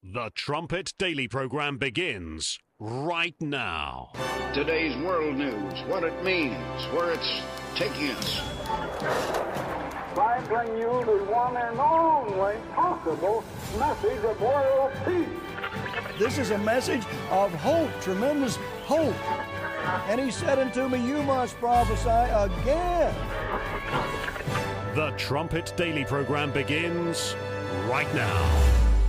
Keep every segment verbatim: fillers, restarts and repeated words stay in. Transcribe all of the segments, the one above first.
The Trumpet Daily program begins right now. Today's world news, what it means, where it's taking us. I bring you the one and only possible message of world peace. This is a message of hope, tremendous hope. And he said unto me, you must prophesy again. The Trumpet Daily program begins right now.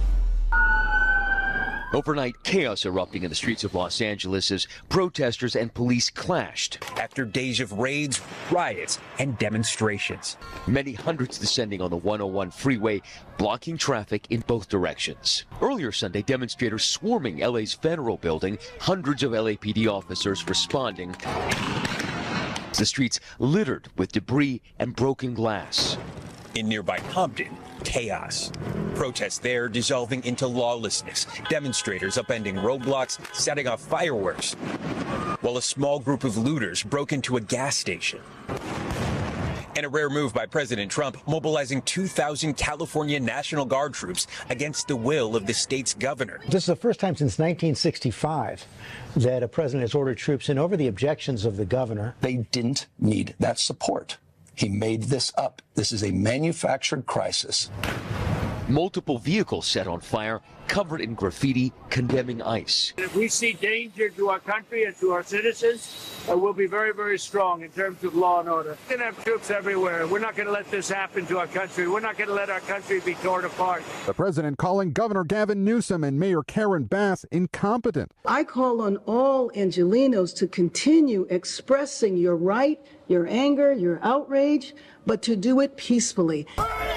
Overnight chaos erupting in the streets of Los Angeles as protesters and police clashed. After days of raids, riots, and demonstrations. Many hundreds descending on the one oh one freeway, blocking traffic in both directions. Earlier Sunday, demonstrators swarming L A's Federal Building, hundreds of L A P D officers responding. The streets littered with debris and broken glass. In nearby Compton, chaos. Protests there dissolving into lawlessness. Demonstrators upending roadblocks, setting off fireworks. While a small group of looters broke into a gas station. And a rare move by President Trump, mobilizing two thousand California National Guard troops against the will of the state's governor. This is the first time since nineteen sixty-five that a president has ordered troops in over the objections of the governor. They didn't need that support. He made this up. This is a manufactured crisis. Multiple vehicles set on fire, covered in graffiti condemning ICE. If we see danger to our country and to our citizens, uh, we'll be very, very strong in terms of law and order. We're going to have troops everywhere. We're not going to let this happen to our country. We're not going to let our country be torn apart. The president calling Governor Gavin Newsom and Mayor Karen Bass incompetent. I call on all Angelenos to continue expressing your right, your anger, your outrage, but to do it peacefully.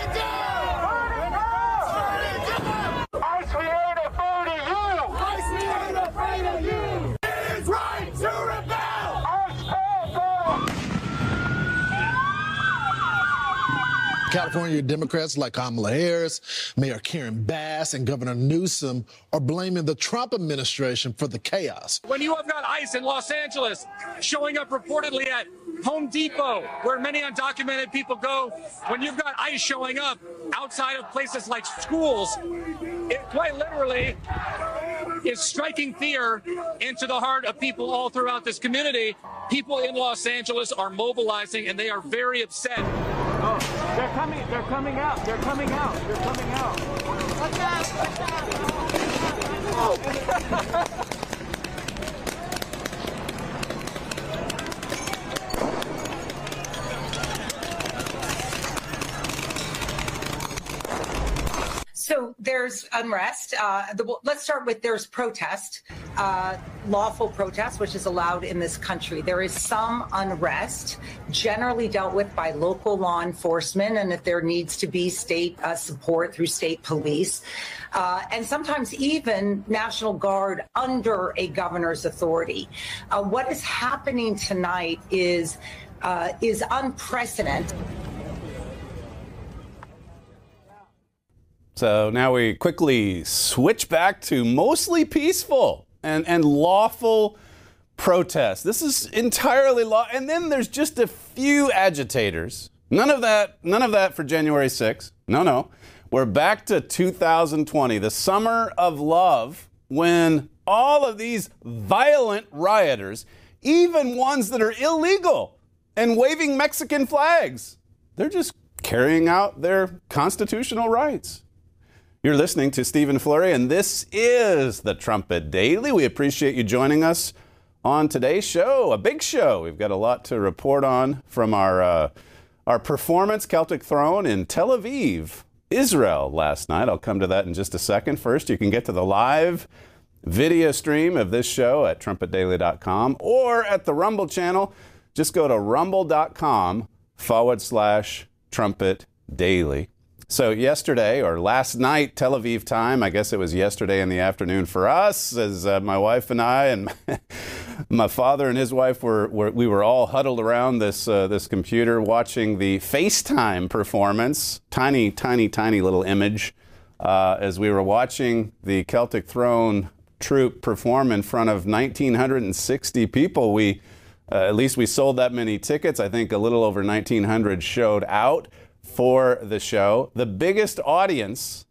California Democrats like Kamala Harris, Mayor Karen Bass, and Governor Newsom are blaming the Trump administration for the chaos. When you have got ICE in Los Angeles showing up reportedly at Home Depot, where many undocumented people go, when you've got ICE showing up outside of places like schools, it quite literally is striking fear into the heart of people all throughout this community. People in Los Angeles are mobilizing, and they are very upset. Oh, they're coming, they're coming out, they're coming out, they're coming out. Watch out, watch out. Oh. So there's unrest. Uh, the, let's start with there's protest, uh, lawful protest, which is allowed in this country. There is some unrest, generally dealt with by local law enforcement, and if there needs to be state uh, support through state police, uh, and sometimes even National Guard under a governor's authority. Uh, what is happening tonight is uh, is unprecedented. So now we quickly switch back to mostly peaceful and, and lawful protests. This is entirely law. And then there's just a few agitators. None of that, none of that for January sixth. No, no. We're back to two thousand twenty, the summer of love, when all of these violent rioters, even ones that are illegal and waving Mexican flags, they're just carrying out their constitutional rights. You're listening to Stephen Flurry, and this is the Trumpet Daily. We appreciate you joining us on today's show, a big show. We've got a lot to report on from our uh, our performance, Celtic Throne, in Tel Aviv, Israel last night. I'll come to that in just a second. First, you can get to the live video stream of this show at trumpet daily dot com or at the Rumble channel. Just go to rumble.com forward slash Trumpet Daily. So yesterday, or last night, Tel Aviv time, I guess it was yesterday in the afternoon for us, as uh, my wife and I and my father and his wife were, were we were all huddled around this uh, this computer watching the FaceTime performance, tiny, tiny, tiny little image, uh, as we were watching the Celtic Throne troupe perform in front of one thousand nine hundred sixty people. We, uh, at least we sold that many tickets. I think a little over nineteen hundred showed out for the show. The biggest audience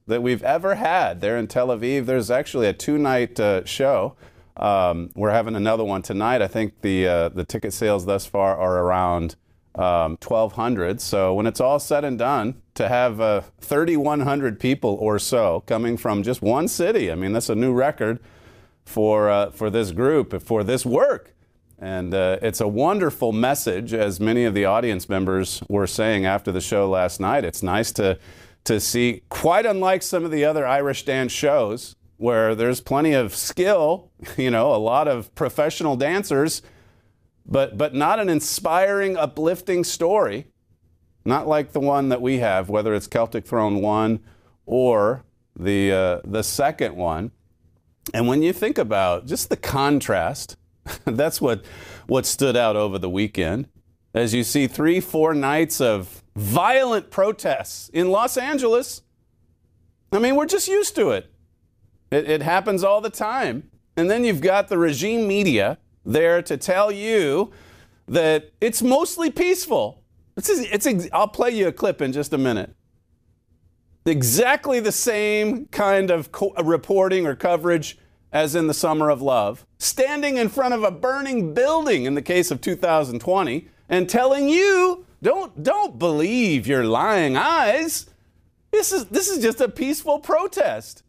that we've ever had there in Tel Aviv. There's actually a two-night uh, show. Um, we're having another one tonight. I think the uh, the ticket sales thus far are around um, twelve hundred. So when it's all said and done, to have uh, thirty-one hundred people or so coming from just one city, I mean, that's a new record for uh, for this group, for this work. And uh, it's a wonderful message, as many of the audience members were saying after the show last night. It's nice to to see, quite unlike some of the other Irish dance shows, where there's plenty of skill, you know, a lot of professional dancers, but but not an inspiring, uplifting story, not like the one that we have, whether it's Celtic Throne one or the uh, the second one. And when you think about just the contrast, that's what what stood out over the weekend, as you see three, four nights of violent protests in Los Angeles. I mean, we're just used to it. It, it happens all the time. And then you've got the regime media there to tell you that it's mostly peaceful. It's, it's, I'll play you a clip in just a minute. Exactly the same kind of co- reporting or coverage as in the Summer of Love, standing in front of a burning building in the case of two thousand twenty and telling you, don't, don't believe your lying eyes. This is, this is just a peaceful protest.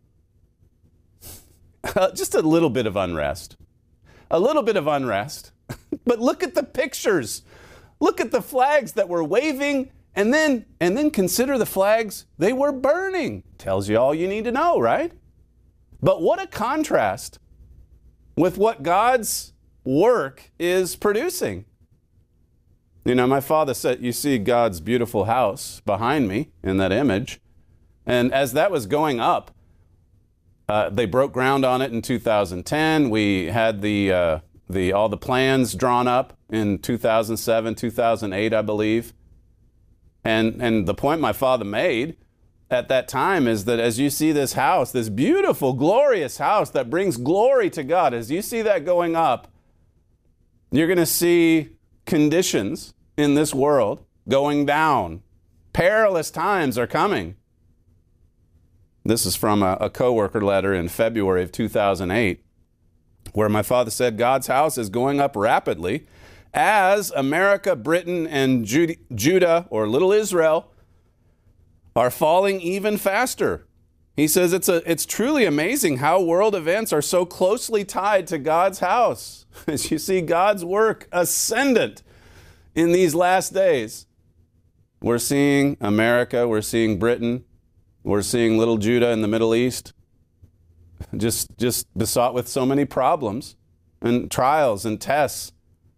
Uh, just a little bit of unrest. A little bit of unrest. But look at the pictures. Look at the flags that were waving, and then and then consider the flags they were burning. Tells you all you need to know, right? But what a contrast with what God's work is producing. You know, my father said, you see God's beautiful house behind me in that image. And as that was going up, Uh, they broke ground on it in two thousand ten. We had the uh, the all the plans drawn up in two thousand seven, two thousand eight, I believe. And and the point my father made at that time is that as you see this house, this beautiful, glorious house that brings glory to God, as you see that going up, you're going to see conditions in this world going down. Perilous times are coming. This is from a, a coworker letter in February of two thousand eight, where my father said God's house is going up rapidly as America, Britain, and Jude- Judah, or Little Israel, are falling even faster. He says it's a it's truly amazing how world events are so closely tied to God's house. As you see God's work ascendant in these last days. We're seeing America, we're seeing Britain, we're seeing little Judah in the Middle East, just, just besought with so many problems and trials and tests.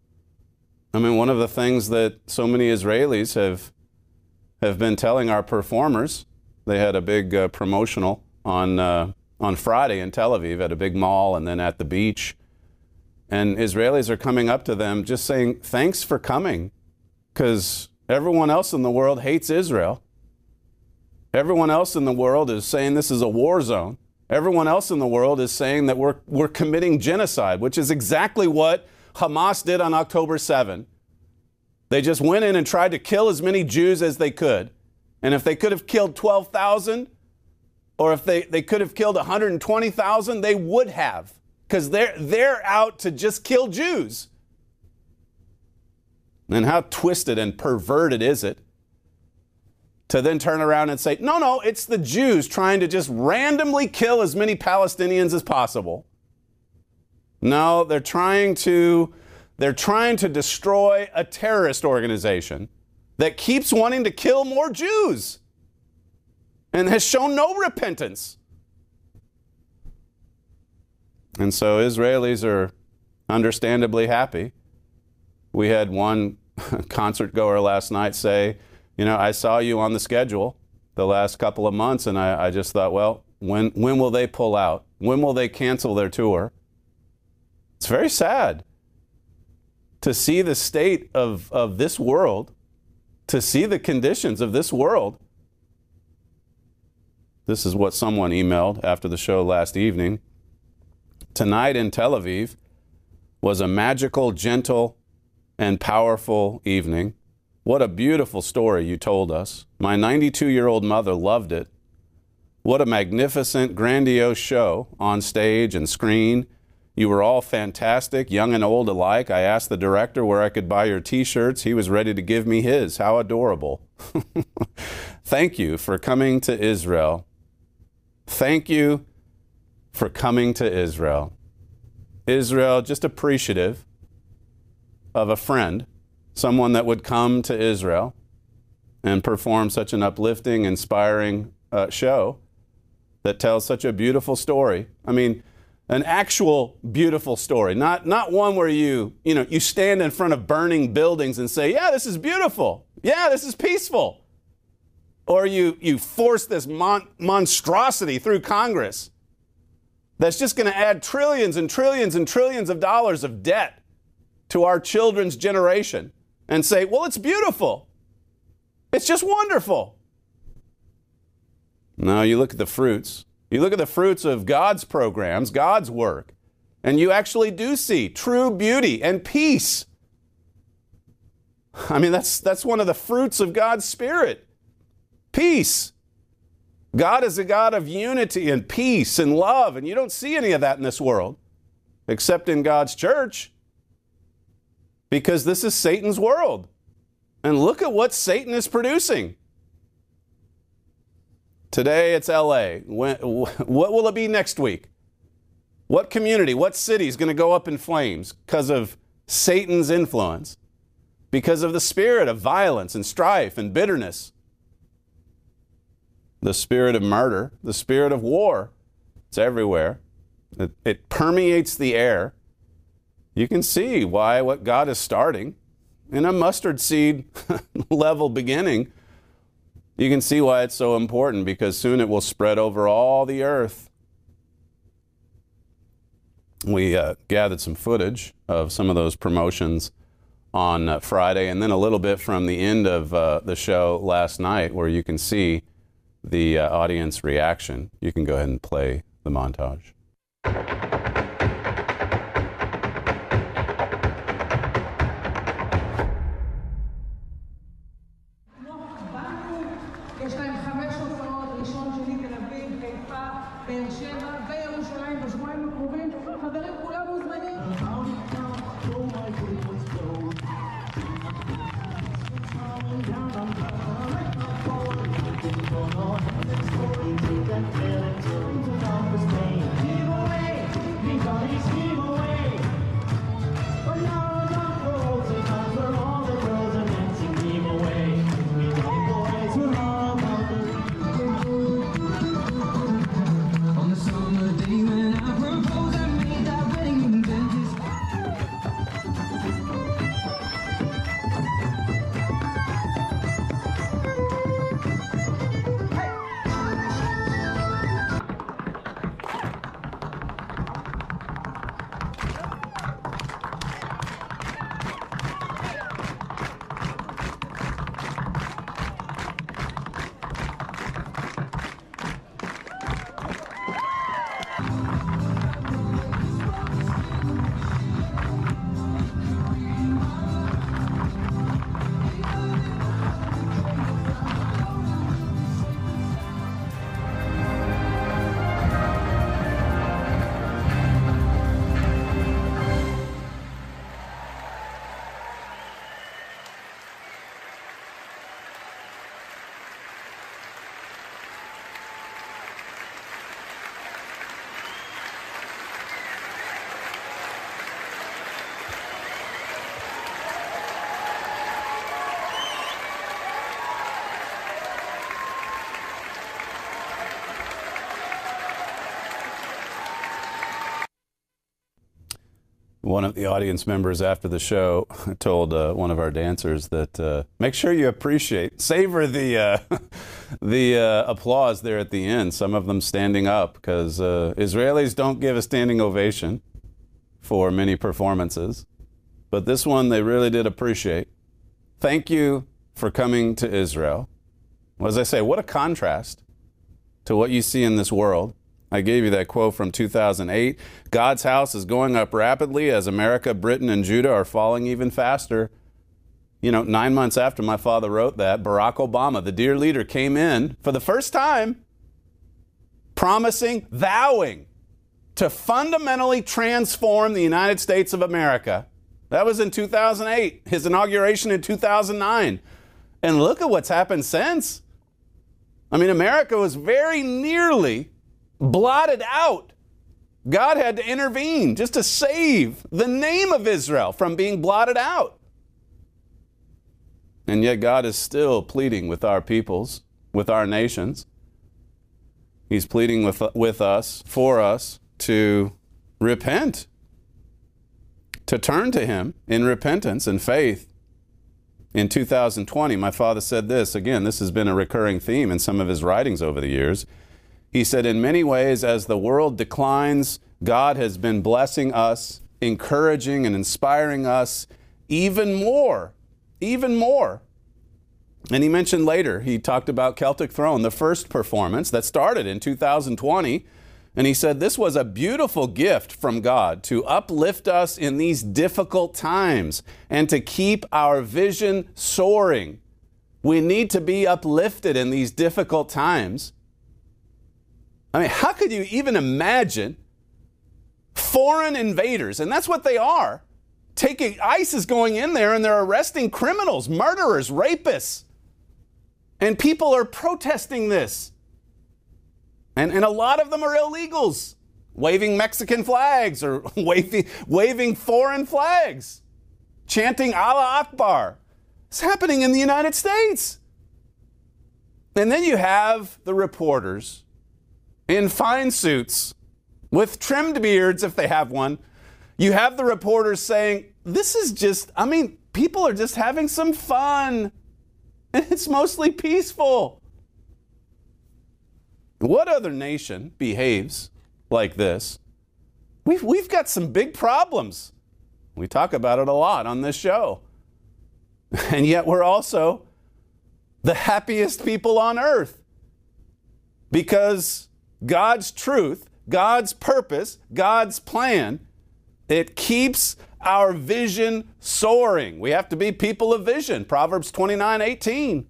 I mean, one of the things that so many Israelis have have been telling our performers, they had a big uh, promotional on uh, on Friday in Tel Aviv at a big mall and then at the beach. And Israelis are coming up to them just saying, thanks for coming, because everyone else in the world hates Israel. Everyone else in the world is saying this is a war zone. Everyone else in the world is saying that we're we're committing genocide, which is exactly what Hamas did on October seventh. They just went in and tried to kill as many Jews as they could. And if they could have killed twelve thousand, or if they, they could have killed one hundred twenty thousand, they would have. Because they're, they're out to just kill Jews. And how twisted and perverted is it to then turn around and say, no, no, it's the Jews trying to just randomly kill as many Palestinians as possible. No, they're trying to, they're trying to destroy a terrorist organization that keeps wanting to kill more Jews and has shown no repentance. And so Israelis are understandably happy. We had one concert goer last night say, you know, I saw you on the schedule the last couple of months, and I, I just thought, well, when when will they pull out? When will they cancel their tour? It's very sad to see the state of, of this world, to see the conditions of this world. This is what someone emailed after the show last evening. Tonight in Tel Aviv was a magical, gentle, and powerful evening. What a beautiful story you told us. My ninety-two-year-old mother loved it. What a magnificent, grandiose show on stage and screen. You were all fantastic, young and old alike. I asked the director where I could buy your t-shirts. He was ready to give me his. How adorable. Thank you for coming to Israel. Thank you for coming to Israel. Israel, just appreciative of a friend, someone that would come to Israel and perform such an uplifting, inspiring uh, show that tells such a beautiful story. I mean, an actual beautiful story, not not one where you, you know, you stand in front of burning buildings and say, yeah, this is beautiful. Yeah, this is peaceful. Or you, you force this mon- monstrosity through Congress that's just going to add trillions and trillions and trillions of dollars of debt to our children's generation and say, well, it's beautiful. It's just wonderful. No, you look at the fruits. You look at the fruits of God's programs, God's work, and you actually do see true beauty and peace. I mean, that's, that's one of the fruits of God's Spirit. Peace. God is a God of unity and peace and love, and you don't see any of that in this world, except in God's church, because this is Satan's world. And look at what Satan is producing. Today it's L A. When, what will it be next week? What community, what city is going to go up in flames because of Satan's influence? Because of the spirit of violence and strife and bitterness? The spirit of murder, the spirit of war. It's everywhere. It, it permeates the air. You can see why what God is starting in a mustard seed level beginning. You can see why it's so important, because soon it will spread over all the earth. We uh, gathered some footage of some of those promotions on uh, Friday, and then a little bit from the end of uh, the show last night, where you can see the uh, audience reaction. You can go ahead and play the montage. One of the audience members after the show told uh, one of our dancers that uh, make sure you appreciate, savor the uh, the uh, applause there at the end. Some of them standing up, because uh, Israelis don't give a standing ovation for many performances, but this one they really did appreciate. Thank you for coming to Israel. Well, as I say, what a contrast to what you see in this world. I gave you that quote from two thousand eight. God's house is going up rapidly as America, Britain, and Judah are falling even faster. You know, nine months after my father wrote that, Barack Obama, the dear leader, came in for the first time promising, vowing to fundamentally transform the United States of America. That was in two thousand eight, his inauguration in two thousand nine. And look at what's happened since. I mean, America was very nearly blotted out. God had to intervene just to save the name of Israel from being blotted out. And yet God is still pleading with our peoples, with our nations. He's pleading with, with us, for us, to repent, to turn to Him in repentance and faith. In two thousand twenty, my father said this, again, this has been a recurring theme in some of his writings over the years. He said, in many ways, as the world declines, God has been blessing us, encouraging and inspiring us even more, even more. And he mentioned later, he talked about Celtic Throne, the first performance that started in two thousand twenty. And he said this was a beautiful gift from God to uplift us in these difficult times and to keep our vision soaring. We need to be uplifted in these difficult times. I mean, how could you even imagine foreign invaders, and that's what they are, taking, ICE is going in there and they're arresting criminals, murderers, rapists. And people are protesting this. And, and a lot of them are illegals, waving Mexican flags or waving, waving foreign flags, chanting Allah Akbar. It's happening in the United States. And then you have the reporters in fine suits with trimmed beards, if they have one. You have the reporters saying, this is just, I mean, people are just having some fun. And it's mostly peaceful. What other nation behaves like this? We've, we've got some big problems. We talk about it a lot on this show. And yet we're also the happiest people on earth. Because God's truth, God's purpose, God's plan, it keeps our vision soaring. We have to be people of vision. Proverbs twenty-nine eighteen.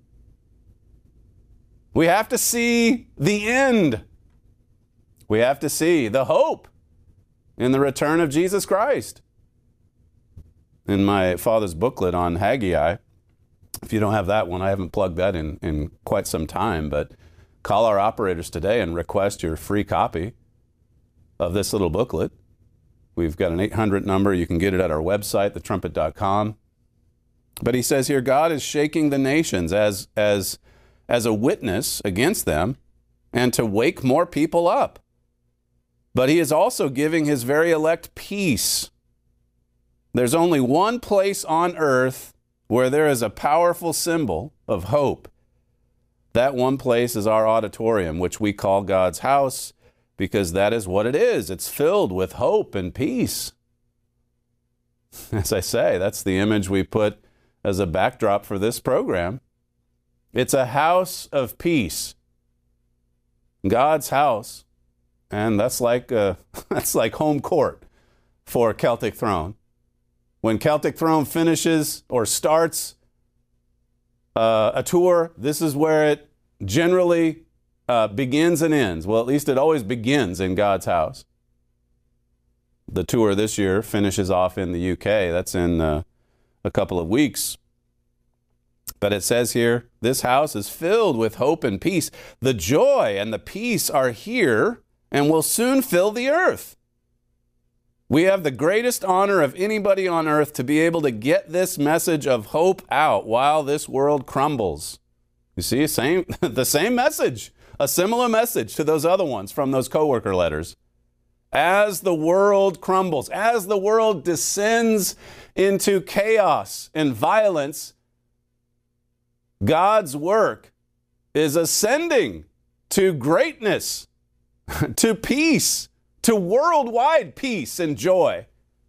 We have to see the end. We have to see the hope in the return of Jesus Christ. In my father's booklet on Haggai, if you don't have that one, I haven't plugged that in in quite some time, but call our operators today and request your free copy of this little booklet. We've got an eight hundred number. You can get it at our website, the trumpet dot com. But he says here, God is shaking the nations as, as, as a witness against them and to wake more people up. But he is also giving his very elect peace. There's only one place on earth where there is a powerful symbol of hope. That one place is our auditorium, which we call God's house, because that is what it is. It's filled with hope and peace. As I say, that's the image we put as a backdrop for this program. It's a house of peace. God's house. And that's like uh, that's like home court for Celtic Throne. When Celtic Throne finishes or starts uh, a tour, this is where it generally uh, begins and ends. Well, at least it always begins in God's house. The tour this year finishes off in the U K. That's in uh, a couple of weeks. But it says here, this house is filled with hope and peace. The joy and the peace are here and will soon fill the earth. We have the greatest honor of anybody on earth to be able to get this message of hope out while this world crumbles. You see, same, the same message, a similar message to those other ones from those coworker letters. As the world crumbles, as the world descends into chaos and violence, God's work is ascending to greatness, to peace, to worldwide peace and joy.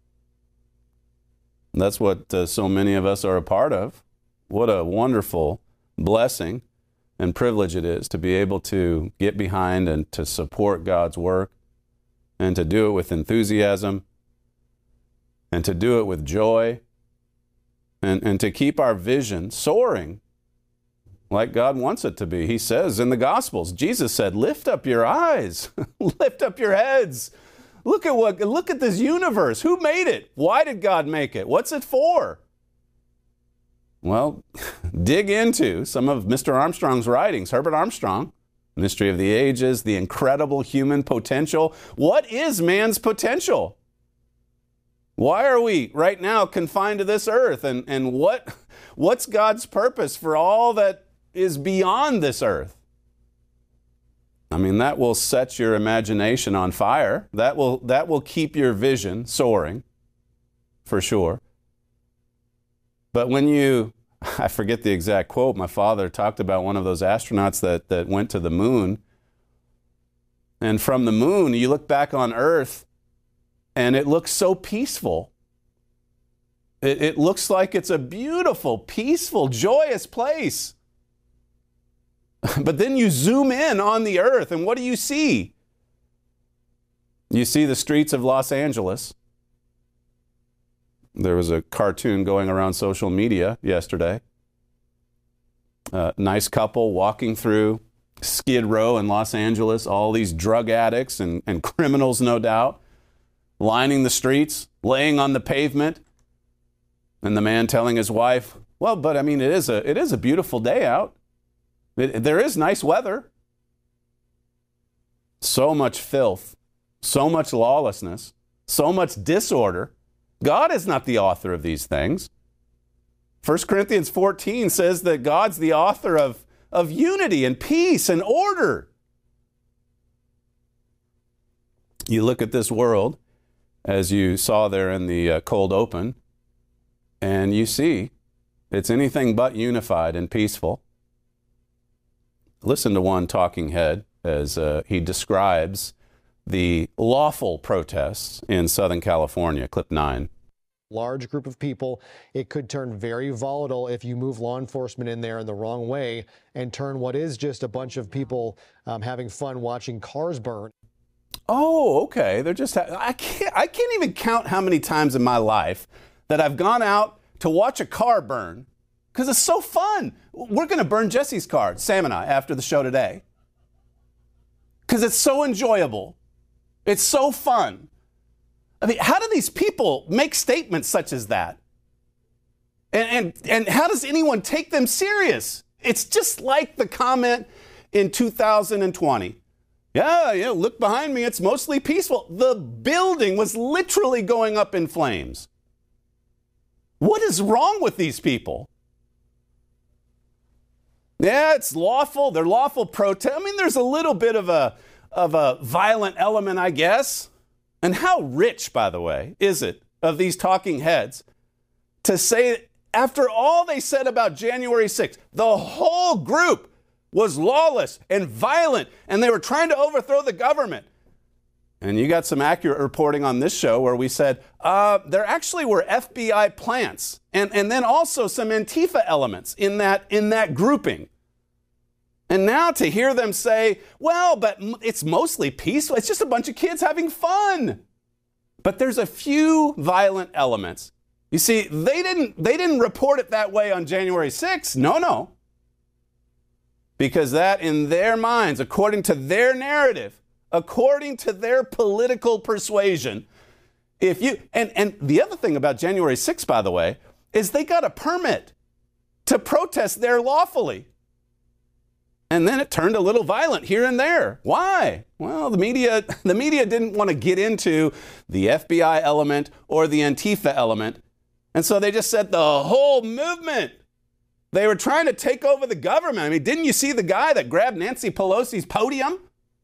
That's what uh, so many of us are a part of. What a wonderful blessing and privilege it is to be able to get behind and to support God's work and to do it with enthusiasm and to do it with joy and, and to keep our vision soaring like God wants it to be. He says in the Gospels, Jesus said, lift up your eyes, lift up your heads. Look at what, look at this universe. Who made it? Why did God make it? What's it for? Well, dig into some of Mister Armstrong's writings. Herbert Armstrong, Mystery of the Ages, the incredible human potential. What is man's potential? Why are we right now confined to this earth? And, and what, what's God's purpose for all that is beyond this earth? I mean, that will set your imagination on fire. That will, that will keep your vision soaring, for sure. But when you, I forget the exact quote, my father talked about one of those astronauts that, that went to the moon. And from the moon, you look back on Earth, and it looks so peaceful. It, it looks like it's a beautiful, peaceful, joyous place. But then you zoom in on the earth, and what do you see? You see the streets of Los Angeles. There was a cartoon going around social media yesterday. A nice couple walking through Skid Row in Los Angeles, all these drug addicts and, and criminals, no doubt, lining the streets, laying on the pavement, and the man telling his wife, well, but I mean, it is a, it is a beautiful day out. It, there is nice weather. So much filth, so much lawlessness, so much disorder. God is not the author of these things. First Corinthians fourteen says that God's the author of, of unity and peace and order. You look at this world, as you saw there in the uh, cold open, and you see it's anything but unified and peaceful. Listen to one talking head as uh, he describes the lawful protests in Southern California. Clip nine. Large group of people. It could turn very volatile if you move law enforcement in there in the wrong way and turn what is just a bunch of people um, having fun watching cars burn. Oh, okay. They're just, ha- I can't, I can't even count how many times in my life that I've gone out to watch a car burn because it's so fun. We're going to burn Jesse's car, Sam and I, after the show today. Because it's so enjoyable. It's so fun. I mean, how do these people make statements such as that? And, and, and how does anyone take them serious? It's just like the comment in two thousand twenty. Yeah, yeah, look behind me, it's mostly peaceful. The building was literally going up in flames. What is wrong with these people? Yeah, it's lawful. They're lawful protest. I mean, there's a little bit of a of a violent element, I guess. And how rich, by the way, is it of these talking heads to say, after all they said about January sixth, the whole group was lawless and violent, and they were trying to overthrow the government. And you got some accurate reporting on this show where we said uh, there actually were F B I plants and, and then also some Antifa elements in that, in that grouping. And now to hear them say, well, but it's mostly peaceful. It's just a bunch of kids having fun. But there's a few violent elements. You see, they didn't, they didn't report it that way on January sixth. No, no. Because that in their minds, according to their narrative, according to their political persuasion, if you, and, and the other thing about January sixth, by the way, is they got a permit to protest there lawfully. And then it turned a little violent here and there. Why? Well, the media, the media didn't want to get into the F B I element or the Antifa element. And so they just said the whole movement. They were trying to take over the government. I mean, didn't you see the guy that grabbed Nancy Pelosi's podium?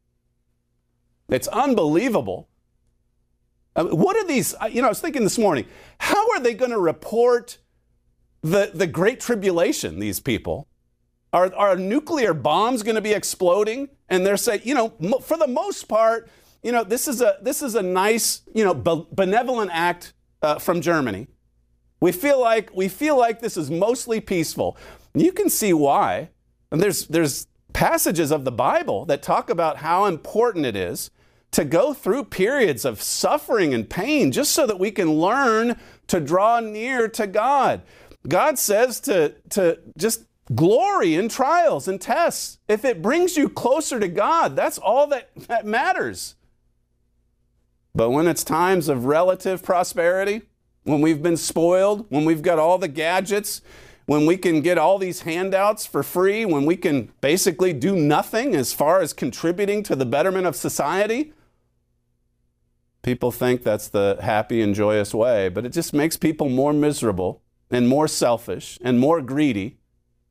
It's unbelievable. I mean, what are these, you know, I was thinking this morning, how are they going to report the, the Great Tribulation, these people? Are, are nuclear bombs going to be exploding? And they're saying, you know, mo- for the most part, you know, this is a this is a nice, you know, be- benevolent act uh, from Germany. We feel like we feel like this is mostly peaceful. You can see why. And there's there's passages of the Bible that talk about how important it is to go through periods of suffering and pain just so that we can learn to draw near to God. God says to to just glory in trials and tests. If it brings you closer to God, that's all that, that matters. But when it's times of relative prosperity, when we've been spoiled, when we've got all the gadgets, when we can get all these handouts for free, when we can basically do nothing as far as contributing to the betterment of society, people think that's the happy and joyous way, but it just makes people more miserable and more selfish and more greedy.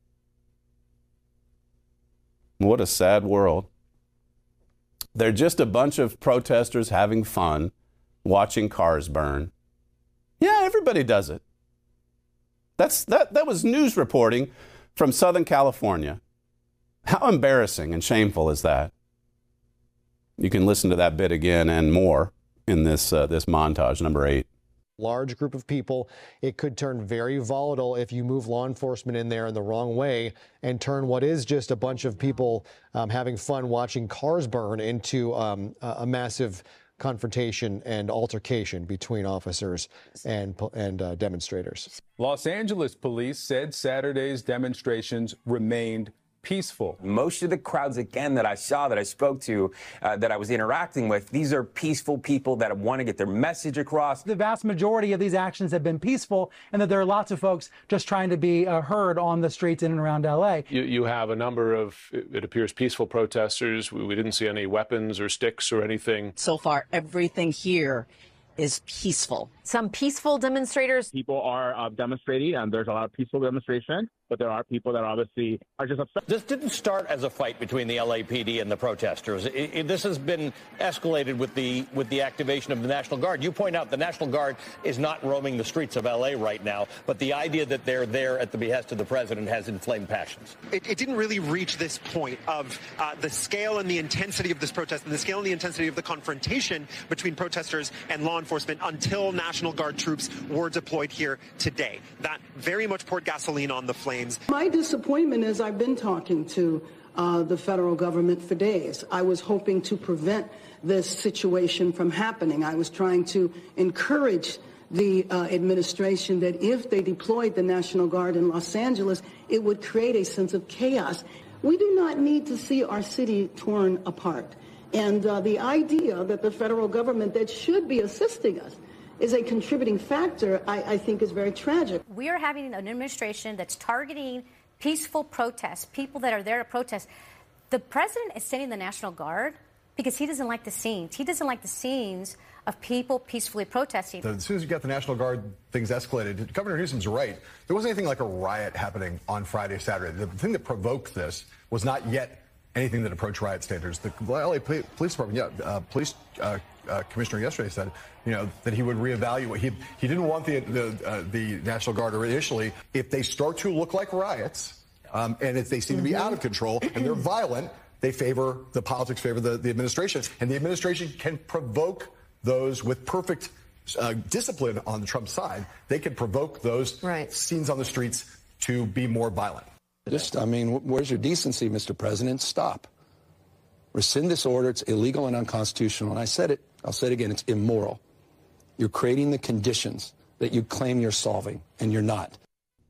What a sad world. They're just a bunch of protesters having fun, watching cars burn. Yeah, everybody does it. That's that that was news reporting from Southern California. How embarrassing and shameful is that? You can listen to that bit again and more in this uh, this montage, number eight. Large group of people. It could turn very volatile if you move law enforcement in there in the wrong way and turn what is just a bunch of people um, having fun watching cars burn into um, a, a massive confrontation and altercation between officers and and uh, demonstrators. Los Angeles police said Saturday's demonstrations remained peaceful. Most of the crowds, again, that I saw, that I spoke to, uh, that I was interacting with, these are peaceful people that want to get their message across. The vast majority of these actions have been peaceful, and that there are lots of folks just trying to be uh, heard on the streets in and around L A. You, you have a number of, it appears, peaceful protesters. We, we didn't see any weapons or sticks or anything. So far, everything here is peaceful. Some peaceful demonstrators. People are uh, demonstrating, and there's a lot of peaceful demonstration, but there are people that obviously are just upset. This didn't start as a fight between the L A P D and the protesters. It, it, this has been escalated with the with the activation of the National Guard. You point out the National Guard is not roaming the streets of L A right now, but the idea that they're there at the behest of the president has inflamed passions. It, it didn't really reach this point of uh, the scale and the intensity of this protest and the scale and the intensity of the confrontation between protesters and law enforcement until National Guard troops were deployed here today. That very much poured gasoline on the flames. My disappointment is I've been talking to uh, the federal government for days. I was hoping to prevent this situation from happening. I was trying to encourage the uh, administration that if they deployed the National Guard in Los Angeles, it would create a sense of chaos. We do not need to see our city torn apart. And uh, the idea that the federal government that should be assisting us is a contributing factor, I, I think is very tragic. We are having an administration that's targeting peaceful protests, people that are there to protest. The president is sending the National Guard because he doesn't like the scenes. He doesn't like the scenes of people peacefully protesting. As soon as you got the National Guard, things escalated. Governor Newsom's right. There wasn't anything like a riot happening on Friday, Saturday. The thing that provoked this was not yet anything that approached riot standards. The L A Police Department, yeah, uh, police uh, uh, commissioner yesterday said, you know, that he would reevaluate. He he didn't want the the, uh, the National Guard initially. If they start to look like riots, um, and if they seem to be out of control and they're violent, they favor the politics, favor the, the administration, and the administration can provoke those with perfect uh, discipline on the Trump side. They can provoke those right. scenes on the streets to be more violent. Just, I mean, where's your decency, Mister President? Stop. Rescind this order. It's illegal and unconstitutional. And I said it. I'll say it again. It's immoral. You're creating the conditions that you claim you're solving, and you're not.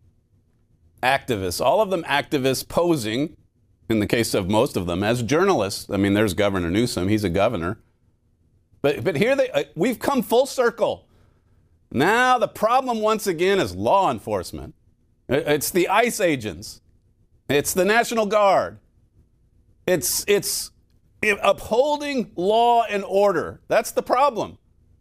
Activists, all of them activists posing, in the case of most of them, as journalists. I mean, there's Governor Newsom. He's a governor. But, but here they, uh, we've come full circle. Now the problem once again is law enforcement. It's the ICE agents. It's the National Guard. It's it's upholding law and order. That's the problem.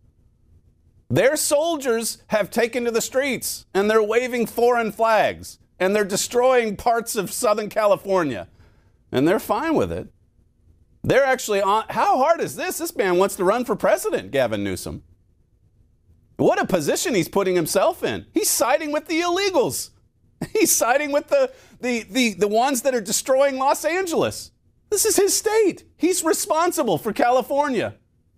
Their soldiers have taken to the streets, and they're waving foreign flags, and they're destroying parts of Southern California, and they're fine with it. They're actually on. How hard is this? This man wants to run for president, Gavin Newsom. What a position he's putting himself in. He's siding with the illegals. He's siding with the, the, the, the ones that are destroying Los Angeles. This is his state. He's responsible for California.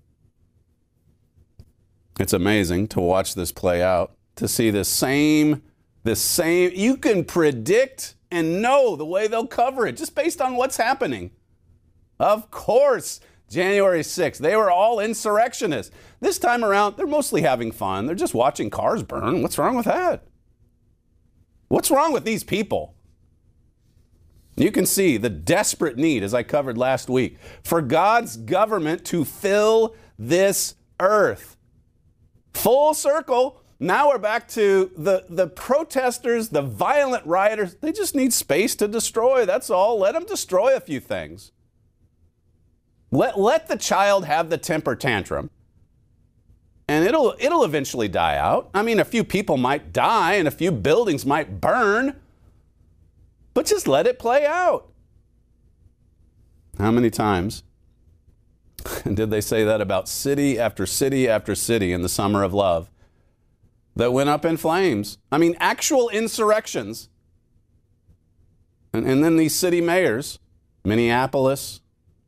It's amazing to watch this play out, to see the same, the same. You can predict and know the way they'll cover it just based on what's happening. Of course, January sixth, they were all insurrectionists. This time around, they're mostly having fun. They're just watching cars burn. What's wrong with that? What's wrong with these people? You can see the desperate need, as I covered last week, for God's government to fill this earth. Full circle. Now we're back to the, the protesters, the violent rioters. They just need space to destroy. That's all. Let them destroy a few things. Let, let the child have the temper tantrum. And it'll, it'll eventually die out. I mean, a few people might die and a few buildings might burn. But just let it play out. How many times did they say that about city after city after city in the summer of love that went up in flames? I mean, actual insurrections. And, and then these city mayors, Minneapolis.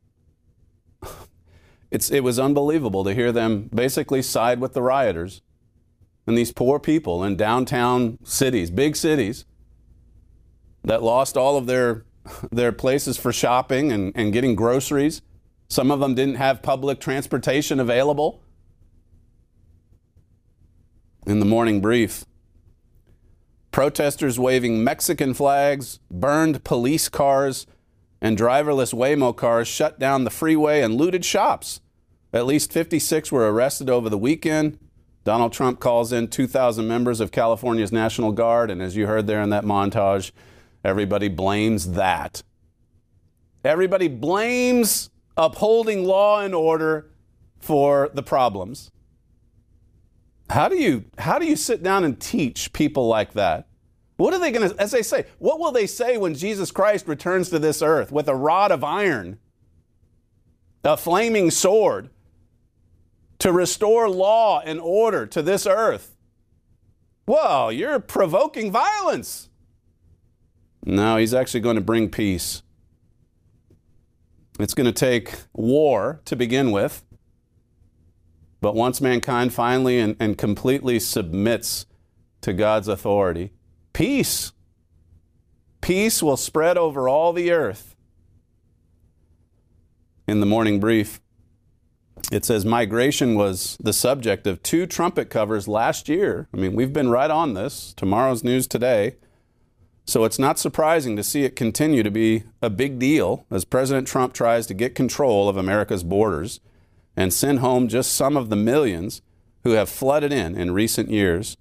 It's, it was unbelievable to hear them basically side with the rioters. And these poor people in downtown cities, big cities, that lost all of their, their places for shopping and, and getting groceries. Some of them didn't have public transportation available. In the morning brief, protesters waving Mexican flags, burned police cars, and driverless Waymo cars shut down the freeway and looted shops. At least fifty-six were arrested over the weekend. Donald Trump calls in two thousand members of California's National Guard, and as you heard there in that montage, everybody blames that. Everybody blames upholding law and order for the problems. How do you how do you sit down and teach people like that? What are they going to, as they say, what will they say when Jesus Christ returns to this earth with a rod of iron, a flaming sword, to restore law and order to this earth? Well, you're provoking violence. No, he's actually going to bring peace. It's going to take war to begin with. But once mankind finally and, and completely submits to God's authority, peace. Peace will spread over all the earth. In the morning brief, it says migration was the subject of two trumpet covers last year. I mean, we've been right on this. Tomorrow's news today. So it's not surprising to see it continue to be a big deal as President Trump tries to get control of America's borders and send home just some of the millions who have flooded in in recent years.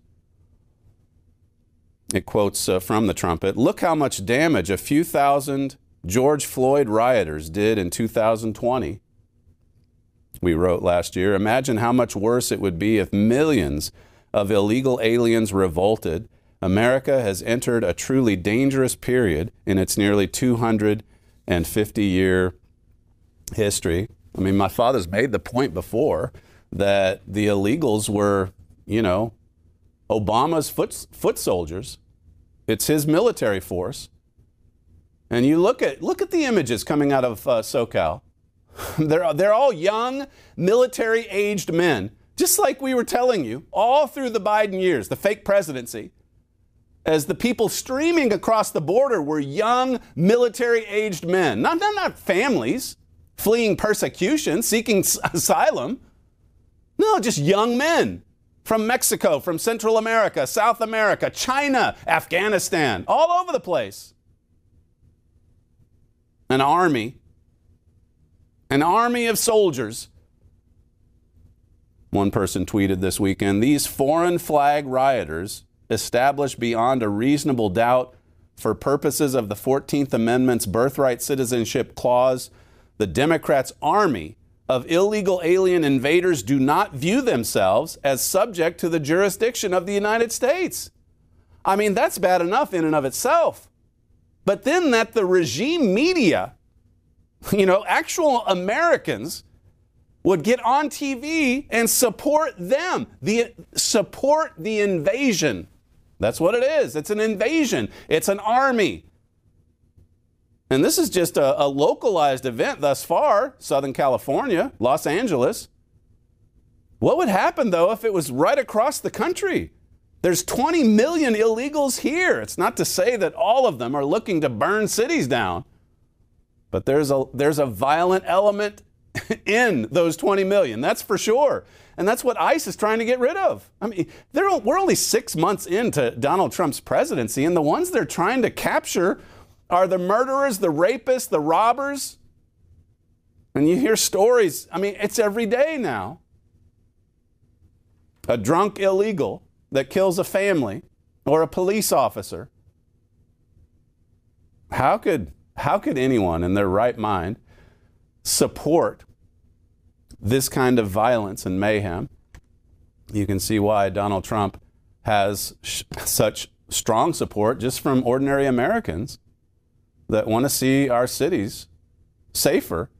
It quotes uh, from the trumpet, "Look how much damage a few thousand George Floyd rioters did in two thousand twenty. We wrote last year, "Imagine how much worse it would be if millions of illegal aliens revolted. America has entered a truly dangerous period in its nearly two hundred fifty year history." I mean, my father's made the point before that the illegals were, you know, Obama's foot, foot soldiers. It's his military force. And you look at look at the images coming out of uh, SoCal. they're, they're all young, military-aged men, just like we were telling you, all through the Biden years, the fake presidency. As the people streaming across the border were young, military-aged men, not, not, not families fleeing persecution, seeking asylum. No, just young men from Mexico, from Central America, South America, China, Afghanistan, all over the place. An army, an army of soldiers. One person tweeted this weekend, "These foreign flag rioters established beyond a reasonable doubt for purposes of the fourteenth Amendment's birthright citizenship clause, the Democrats' army of illegal alien invaders do not view themselves as subject to the jurisdiction of the United States." I mean, that's bad enough in and of itself. But then that the regime media, you know, actual Americans would get on T V and support them, the support the invasion. That's what it is. It's an invasion. It's an army. And this is just a, a localized event thus far, Southern California, Los Angeles. What would happen, though, if it was right across the country? There's twenty million illegals here. It's not to say that all of them are looking to burn cities down. But there's a, there's a violent element in those twenty million, that's for sure. And that's what ICE is trying to get rid of. I mean, they're, we're only six months into Donald Trump's presidency, and the ones they're trying to capture are the murderers, the rapists, the robbers. And you hear stories. I mean, it's every day now. A drunk illegal that kills a family or a police officer. How could, how could anyone in their right mind support this kind of violence and mayhem? You can see why Donald Trump has sh- such strong support just from ordinary Americans that want to see our cities safer.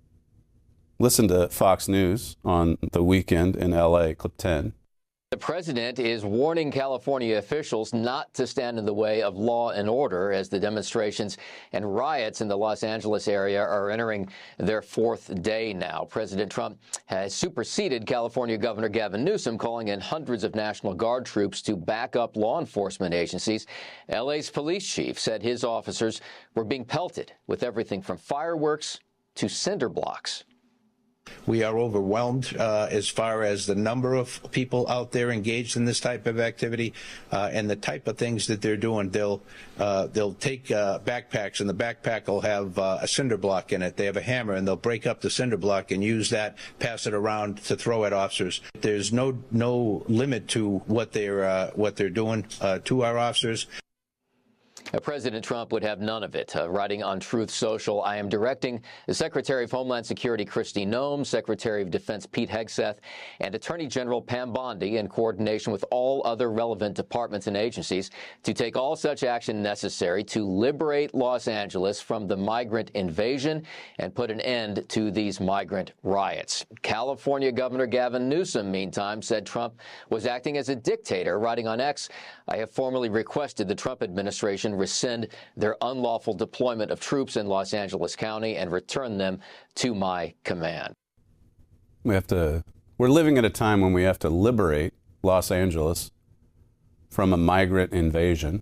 Listen to Fox News on the weekend in L A, clip ten. The president is warning California officials not to stand in the way of law and order as the demonstrations and riots in the Los Angeles area are entering their fourth day now. President Trump has superseded California Governor Gavin Newsom, calling in hundreds of National Guard troops to back up law enforcement agencies. L A's police chief said his officers were being pelted with everything from fireworks to cinder blocks. We are overwhelmed uh, as far as the number of people out there engaged in this type of activity uh, and the type of things that they're doing. They'll uh, they'll take uh, backpacks, and the backpack will have uh, a cinder block in it. They have a hammer, and they'll break up the cinder block and use that, pass it around to throw at officers. There's no no limit to what they're uh, what they're doing uh, to our officers. Uh, President Trump would have none of it. Uh, writing on Truth Social, I am directing the Secretary of Homeland Security Kristi Noem, Secretary of Defense Pete Hegseth, and Attorney General Pam Bondi, in coordination with all other relevant departments and agencies, to take all such action necessary to liberate Los Angeles from the migrant invasion and put an end to these migrant riots. California Governor Gavin Newsom, meantime, said Trump was acting as a dictator, writing on X, I have formally requested the Trump administration rescind their unlawful deployment of troops in Los Angeles County and return them to my command. We have to, we're living at a time when we have to liberate Los Angeles from a migrant invasion.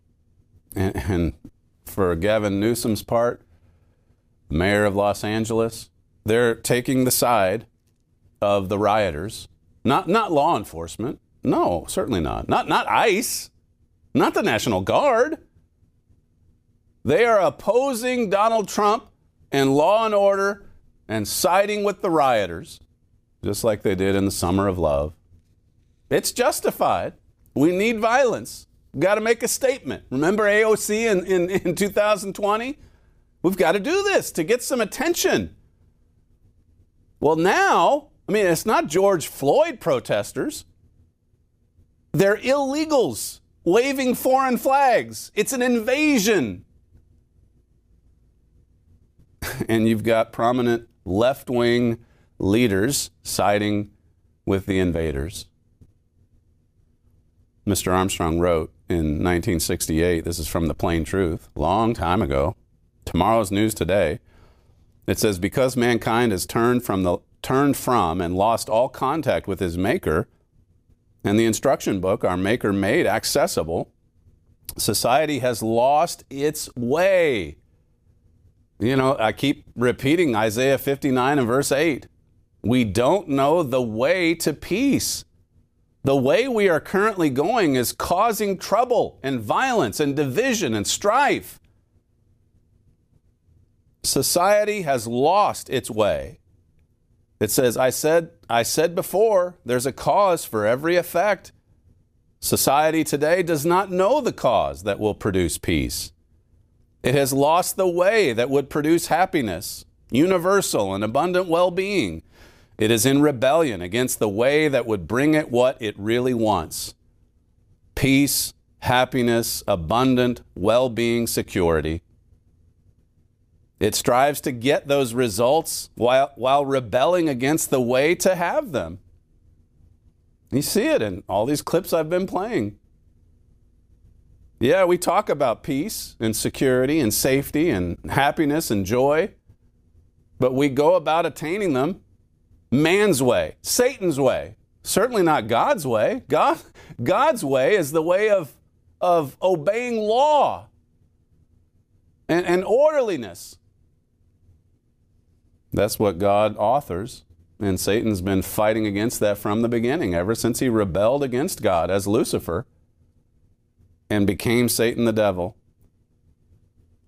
And, and for Gavin Newsom's part, the mayor of Los Angeles, they're taking the side of the rioters, not, not law enforcement. No, certainly not. Not, not ICE, not the National Guard. They are opposing Donald Trump and law and order and siding with the rioters, just like they did in the Summer of Love. It's justified. We need violence. We've got to make a statement. Remember A O C in, in, in two thousand twenty? We've got to do this to get some attention. Well, now, I mean, it's not George Floyd protesters. They're illegals waving foreign flags. It's an invasion. And you've got prominent left-wing leaders siding with the invaders. Mister Armstrong wrote in nineteen sixty-eight, this is from The Plain Truth, a long time ago, Tomorrow's News Today. It says, because mankind has turned from the turned from and lost all contact with his maker, and the instruction book our maker made accessible, society has lost its way. You know, I keep repeating Isaiah fifty-nine and verse eight. We don't know the way to peace. The way we are currently going is causing trouble and violence and division and strife. Society has lost its way. It says, I said, I said before, there's a cause for every effect. Society today does not know the cause that will produce peace. It has lost the way that would produce happiness, universal and abundant well-being. It is in rebellion against the way that would bring it what it really wants. Peace, happiness, abundant well-being, security. It strives to get those results while, while rebelling against the way to have them. You see it in all these clips I've been playing. Yeah, we talk about peace and security and safety and happiness and joy, but we go about attaining them man's way, Satan's way, certainly not God's way. God, God's way is the way of, of obeying law and, and orderliness. That's what God authors, and Satan's been fighting against that from the beginning, ever since he rebelled against God as Lucifer and became Satan the devil.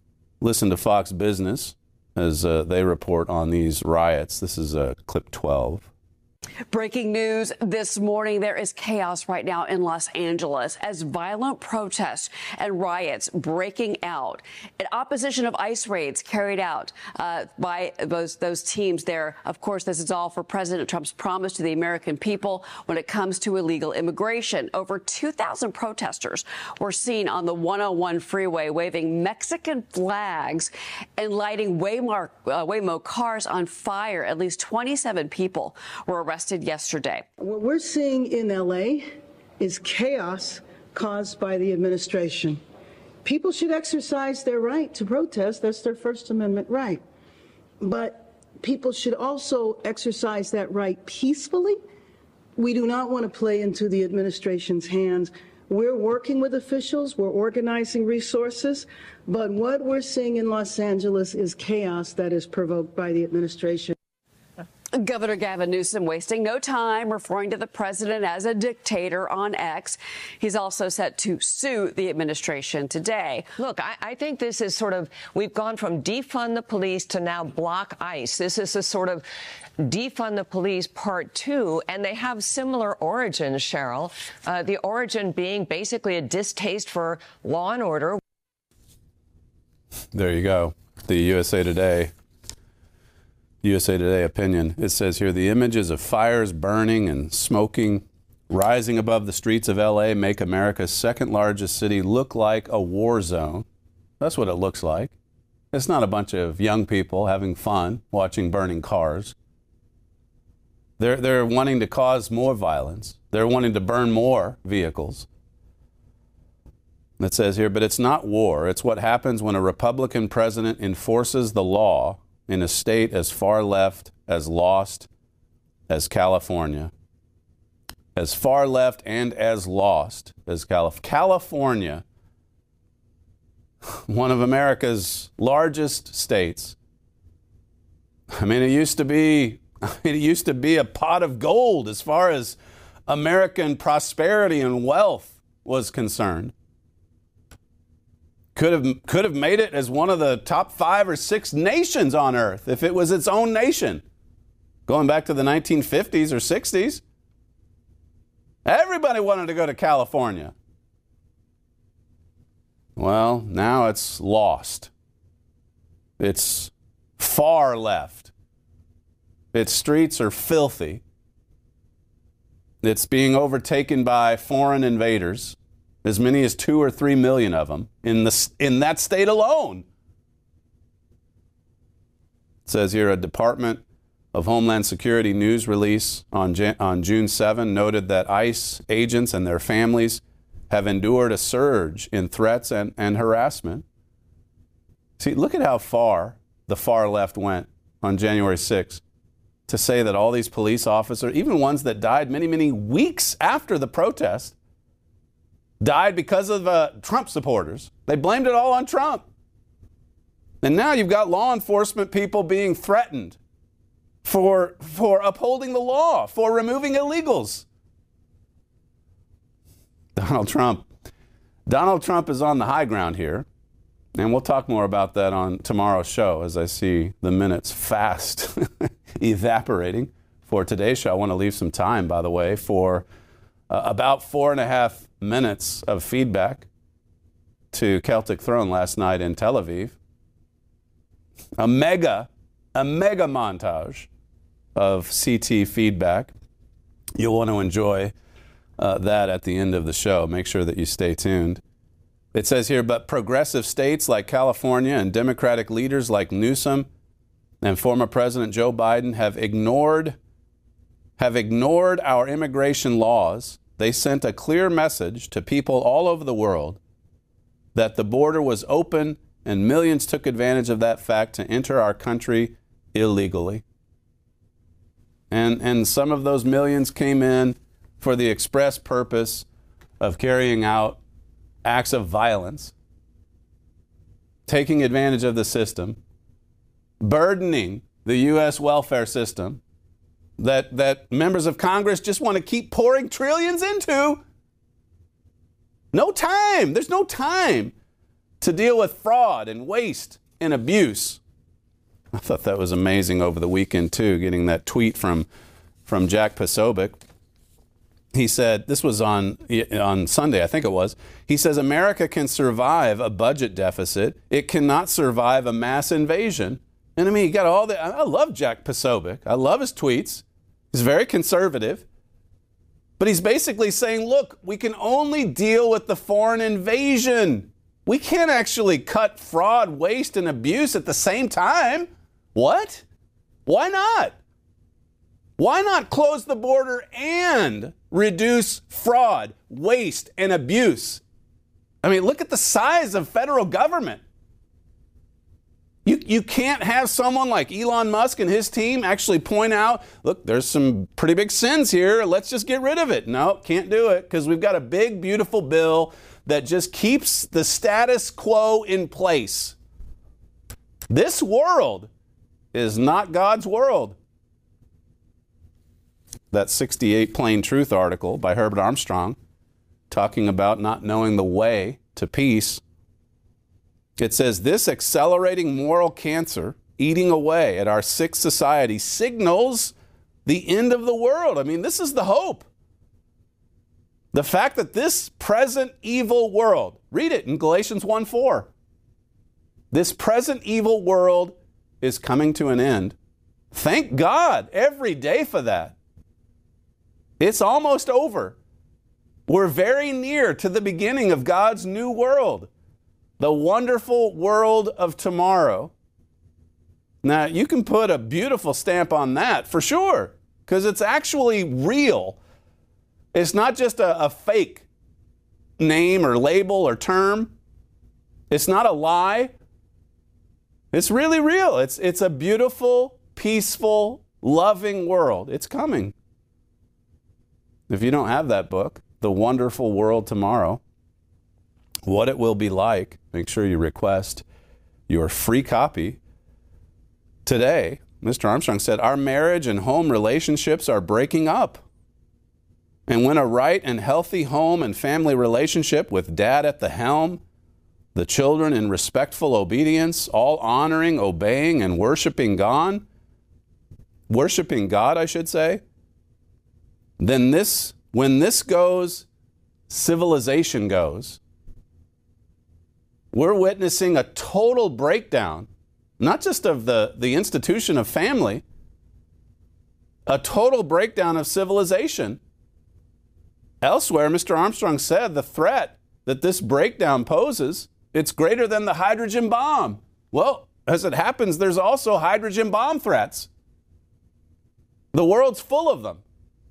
listen to Fox Business as uh, they report on these riots. This is uh, clip twelve. Breaking news this morning. There is chaos right now in Los Angeles as violent protests and riots breaking out in opposition of ICE raids carried out uh, by those, those teams there. Of course, this is all for President Trump's promise to the American people when it comes to illegal immigration. Over two thousand protesters were seen on the one oh one freeway waving Mexican flags and lighting Waymo, uh, Waymo cars on fire. At least twenty-seven people were arrested. Arrested yesterday. What we're seeing in L A is chaos caused by the administration. People should exercise their right to protest. That's their First Amendment right. But people should also exercise that right peacefully. We do not want to play into the administration's hands. We're working with officials. We're organizing resources. But what we're seeing in Los Angeles is chaos that is provoked by the administration. Governor Gavin Newsom wasting no time referring to the president as a dictator on X. He's also set to sue the administration today. Look, I, I think this is sort of, we've gone from defund the police to now block ICE. This is a sort of defund the police part two, and they have similar origins, Cheryl. Uh, the origin being basically a distaste for law and order. There you go. The U S A Today. U S A Today opinion. It says here, the images of fires burning and smoking rising above the streets of L A make America's second largest city look like a war zone. That's what it looks like. It's not a bunch of young people having fun watching burning cars. They're, they're wanting to cause more violence. They're wanting to burn more vehicles. It says here, but it's not war. It's what happens when a Republican president enforces the law in a state as far left, as lost as California. As far left and as lost as Calif- California, one of America's largest states. I mean, it used to be, it used to be a pot of gold as far as American prosperity and wealth was concerned. Could have, could have made it as one of the top five or six nations on earth if it was its own nation. Going back to the nineteen fifties or sixties, everybody wanted to go to California. Well, now it's lost. It's far left. Its streets are filthy. It's being overtaken by foreign invaders. As many as two or three million of them in the in that state alone. It says here a Department of Homeland Security news release on Jan- on June seventh noted that ICE agents and their families have endured a surge in threats and, and harassment. See, look at how far the far left went on January sixth to say that all these police officers, even ones that died many, many weeks after the protest, died because of uh, Trump supporters. They blamed it all on Trump. And now you've got law enforcement people being threatened for, for upholding the law, for removing illegals. Donald Trump. Donald Trump is on the high ground here. And we'll talk more about that on tomorrow's show as I see the minutes fast evaporating for today's show. I want to leave some time, by the way, for uh, about four and a half minutes of feedback to Celtic Throne last night in Tel Aviv. A mega, a mega montage of C T feedback. You'll want to enjoy uh, that at the end of the show. Make sure that you stay tuned. It says here, but progressive states like California and Democratic leaders like Newsom and former President Joe Biden have ignored, have ignored our immigration laws. They sent a clear message to people all over the world that the border was open and millions took advantage of that fact to enter our country illegally. And, and some of those millions came in for the express purpose of carrying out acts of violence, taking advantage of the system, burdening the U S welfare system, that that members of Congress just want to keep pouring trillions into. No time. There's no time to deal with fraud and waste and abuse. I thought that was amazing over the weekend, too, getting that tweet from, from Jack Posobiec. He said, this was on, on Sunday, I think it was. He says, America can survive a budget deficit. It cannot survive a mass invasion. And I mean, he got all the, I love Jack Posobiec. I love his tweets. He's very conservative. But he's basically saying, look, we can only deal with the foreign invasion. We can't actually cut fraud, waste, and abuse at the same time. What? Why not? Why not close the border and reduce fraud, waste, and abuse? I mean, look at the size of federal government. You, you can't have someone like Elon Musk and his team actually point out, look, there's some pretty big sins here. Let's just get rid of it. No, can't do it because we've got a big, beautiful bill that just keeps the status quo in place. This world is not God's world. That sixty-eight Plain Truth article by Herbert Armstrong talking about not knowing the way to peace. It says this accelerating moral cancer eating away at our sick society signals the end of the world. I mean, this is the hope. The fact that this present evil world, read it in Galatians one four, this present evil world is coming to an end. Thank God every day for that. It's almost over. We're very near to the beginning of God's new world, the wonderful world of tomorrow. Now, you can put a beautiful stamp on that for sure, because it's actually real. It's not just a, a fake name or label or term. It's not a lie. It's really real. It's, it's a beautiful, peaceful, loving world. It's coming. If you don't have that book, The Wonderful World Tomorrow, what it will be like, make sure you request your free copy today. Mister Armstrong said, our marriage and home relationships are breaking up. And when a right and healthy home and family relationship with dad at the helm, the children in respectful obedience, all honoring, obeying, and worshiping God, worshiping God, I should say, then this, when this goes, civilization goes. We're witnessing a total breakdown, not just of the, the institution of family, a total breakdown of civilization. Elsewhere, Mister Armstrong said the threat that this breakdown poses, it's greater than the hydrogen bomb. Well, as it happens, there's also hydrogen bomb threats. The world's full of them.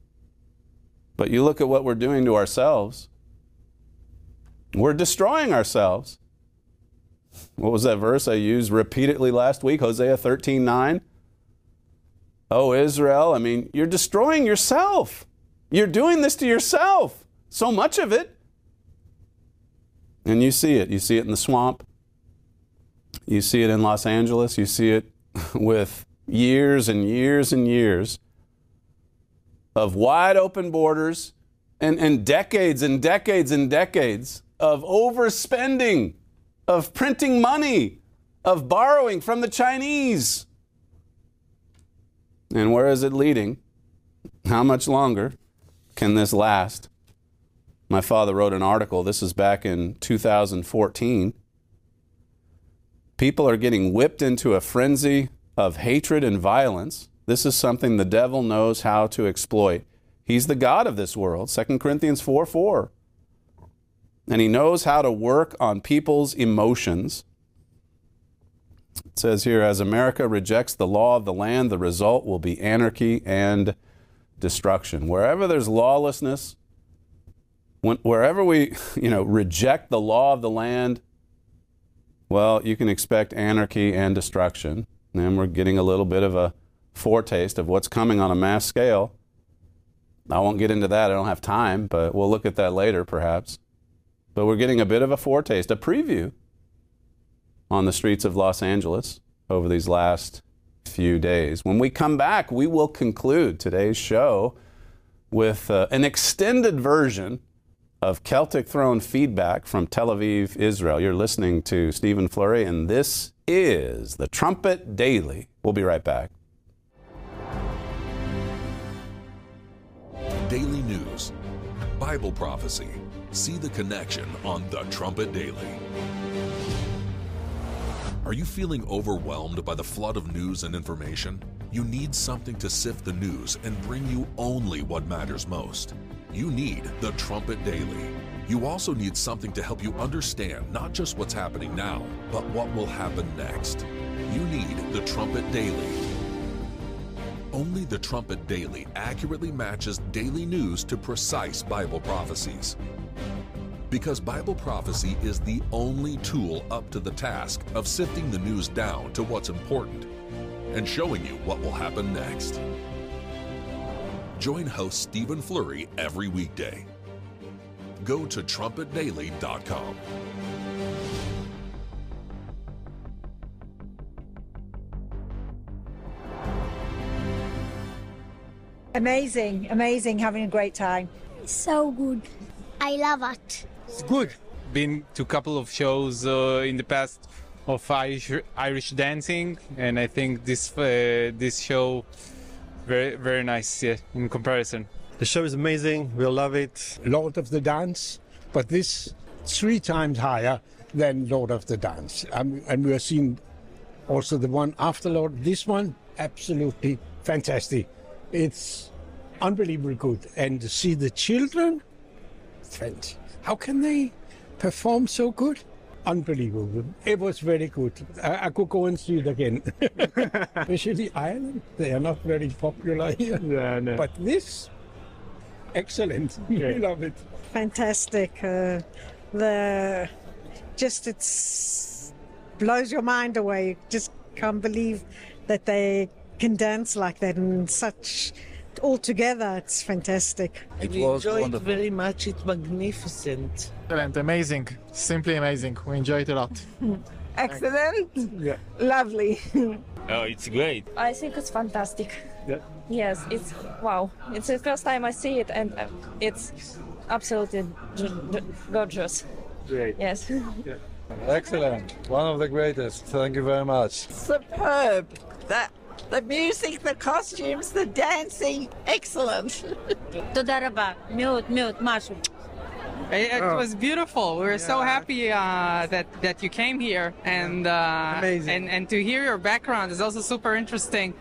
But you look at what we're doing to ourselves. We're destroying ourselves. What was that verse I used repeatedly last week? Hosea thirteen nine. Oh, Israel, I mean, you're destroying yourself. You're doing this to yourself. So much of it. And you see it. You see it in the swamp. You see it in Los Angeles. You see it with years and years and years of wide open borders and, and decades and decades and decades of overspending, of printing money, of borrowing from the Chinese. And where is it leading? How much longer can this last? My father wrote an article, this is back in two thousand fourteen. People are getting whipped into a frenzy of hatred and violence. This is something the devil knows how to exploit. He's the god of this world, Second Corinthians four four. And he knows how to work on people's emotions. It says here, as America rejects the law of the land, the result will be anarchy and destruction. Wherever there's lawlessness, when, wherever we, you know, reject the law of the land, well, you can expect anarchy and destruction. And we're getting a little bit of a foretaste of what's coming on a mass scale. I won't get into that. I don't have time, but we'll look at that later, perhaps. But we're getting a bit of a foretaste, a preview on the streets of Los Angeles over these last few days. When we come back, we will conclude today's show with uh, an extended version of Celtic Throne feedback from Tel Aviv, Israel. You're listening to Stephen Flurry, and this is the Trumpet Daily. We'll be right back. Daily News. Bible prophecy. See the connection on the Trumpet Daily. Are you feeling overwhelmed by the flood of news and information? You need something to sift the news and bring you only what matters most. You need the Trumpet Daily. You also need something to help you understand not just what's happening now, but what will happen next. You need the Trumpet Daily. Only the Trumpet Daily accurately matches daily news to precise Bible prophecies. Because Bible prophecy is the only tool up to the task of sifting the news down to what's important and showing you what will happen next. Join host Stephen Flurry every weekday. Go to trumpet daily dot com. Amazing, amazing, having a great time. So good. I love it. It's good. Been to a couple of shows uh, in the past of Irish, Irish dancing, and I think this uh, this show very very nice yeah, in comparison. The show is amazing. We love it. Lord of the Dance, but this three times higher than Lord of the Dance. Um, and we are seeing also the one after Lord. This one, absolutely fantastic. It's unbelievably good. And to see the children, fantastic. How can they perform so good? Unbelievable. It was very good. I, I could go and see it again. Especially Ireland. They are not very popular here. Yeah, no. But this, excellent. We love it. Fantastic. Uh, the just it's blows your mind away. You just can't believe that they can dance like that and such all together. It's fantastic. It we was enjoyed wonderful. Very much. It's magnificent. Excellent, amazing, simply amazing. We enjoyed it a lot. Excellent. Yeah. Lovely. Oh, it's great. I think it's fantastic. Yeah. Yes, it's wow. It's the first time I see it, and it's absolutely gorgeous. Great. Yes. Yeah. Excellent. One of the greatest. Thank you very much. Superb. That. The music, the costumes, the dancing, excellent. תודה רבה. מאוד, מאוד, משהו. It, it was beautiful. We were yeah. so happy uh, that that you came here, and uh, and and to hear your background is also super interesting.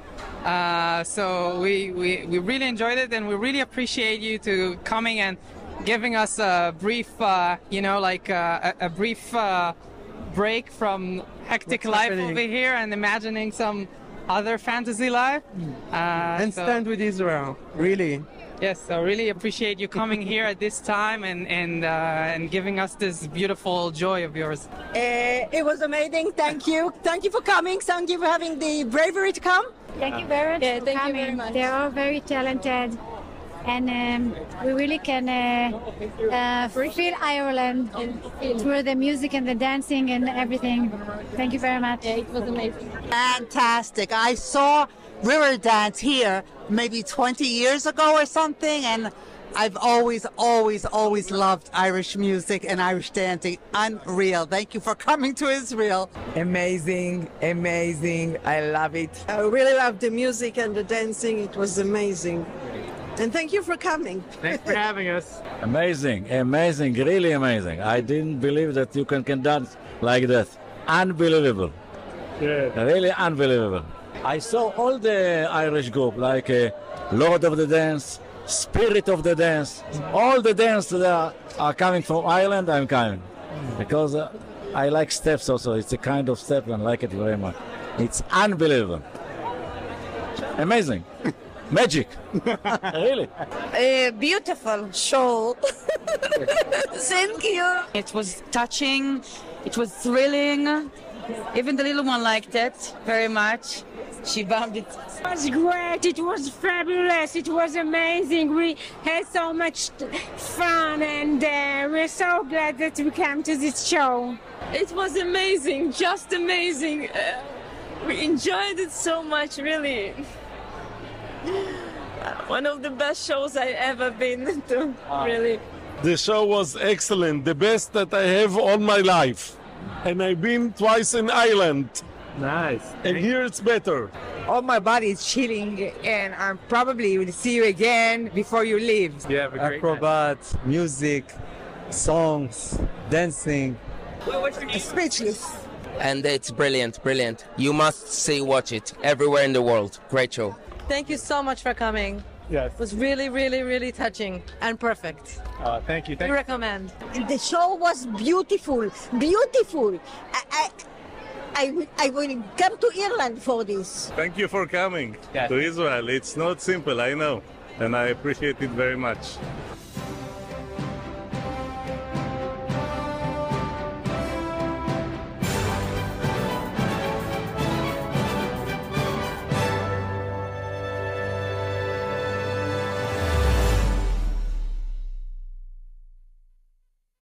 Uh, so we, we we really enjoyed it, and we really appreciate you to coming and giving us a brief, uh, you know, like uh, a, a brief uh, break from hectic What's life happening? Over here, and imagining some other fantasy life. Uh, and so, stand with Israel, really. Yes, I really appreciate you coming here at this time and and uh, and giving us this beautiful joy of yours. Uh, it was amazing. Thank you. Thank you for coming. Thank you for having the bravery to come. Thank you very much. Yeah, for thank coming. you very much. They're all very talented. And um, we really can uh, uh, feel Ireland through the music and the dancing and everything. Thank you very much. Yeah, it was amazing. Fantastic. I saw Riverdance here maybe twenty years ago or something, and I've always, always, always loved Irish music and Irish dancing. Unreal. Thank you for coming to Israel. Amazing, amazing. I love it. I really loved the music and the dancing. It was amazing. And thank you for coming. Thanks for having us. Amazing, amazing, really amazing. I didn't believe that you can, can dance like that. Unbelievable. Yeah. Really unbelievable. I saw all the Irish group, like uh, Lord of the Dance, Spirit of the Dance, all the dance that are, are coming from Ireland, I'm coming. Because uh, I like steps also. It's a kind of step and I like it very much. It's unbelievable. Amazing. Magic. Really. A beautiful show. Thank you. It was touching. It was thrilling. Even the little one liked it very much. She bumped it. It was great. It was fabulous. It was amazing. We had so much fun, and uh, we're so glad that we came to this show. It was amazing. Just amazing. Uh, we enjoyed it so much, really. One of the best shows I've ever been to, really. The show was excellent, the best that I have all my life. And I've been twice in Ireland. Nice. And here it's better. All my body is chilling, and I probably will see you again before you leave. Yeah, have a great Acrobats, music, songs, dancing. Speechless. And it's brilliant, brilliant. You must see, watch it everywhere in the world. Great show. Thank you so much for coming. Yes. It was really, really, really touching and perfect. Uh, thank you. Thank We you. recommend. The show was beautiful, beautiful. I, I, I, will- I will come to Ireland for this. Thank you for coming to Israel. It's not simple, I know, and I appreciate it very much.